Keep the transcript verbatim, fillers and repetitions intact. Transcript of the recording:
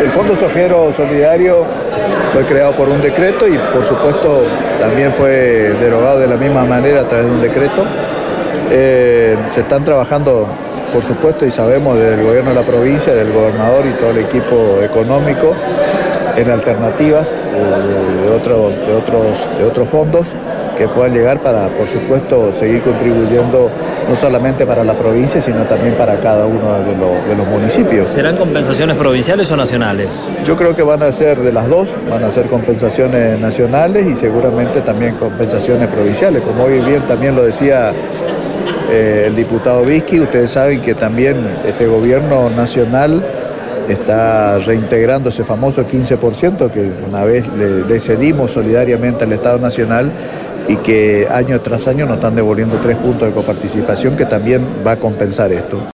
El Fondo Sojero Solidario fue creado por un decreto y por supuesto también fue derogado de la misma manera a través de un decreto. Eh, se están trabajando, por supuesto, y sabemos desde el gobierno de la provincia, del gobernador y todo el equipo económico, en alternativas eh, de, otro, de, otros, de otros fondos que puedan llegar para, por supuesto, seguir contribuyendo no solamente para la provincia, sino también para cada uno de, lo, de los municipios. ¿Serán compensaciones provinciales o nacionales? Yo creo que van a ser de las dos, van a ser compensaciones nacionales y seguramente también compensaciones provinciales. Como hoy bien también lo decía eh, el diputado Vizqui, ustedes saben que también este gobierno nacional está reintegrando ese famoso quince por ciento que una vez le cedimos solidariamente al Estado Nacional y que año tras año nos están devolviendo tres puntos de coparticipación que también va a compensar esto.